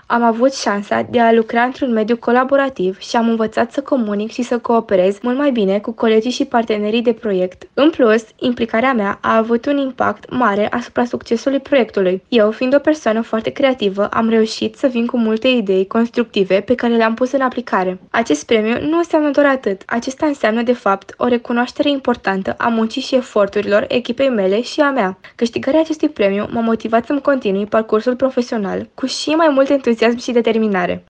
Am avut șansa de a lucra într-un mediu colaborativ și am învățat să comunic și să cooperez mult mai bine cu colegii și partenerii de proiect. În plus, implicarea mea a avut un impact mare asupra succesului proiectului. Eu, fiind o persoană foarte creativă, am reușit să vin cu multe idei constructive pe care le-am pus în aplicare. Acest premiu nu înseamnă doar atât. Acesta înseamnă, de fapt, o recunoaștere importantă a muncii și eforturilor echipei mele și a mea. Câștigarea acestui premiu m-a motivat să-mi continui parcursul profesional cu și mai mult entuziasm și determinare.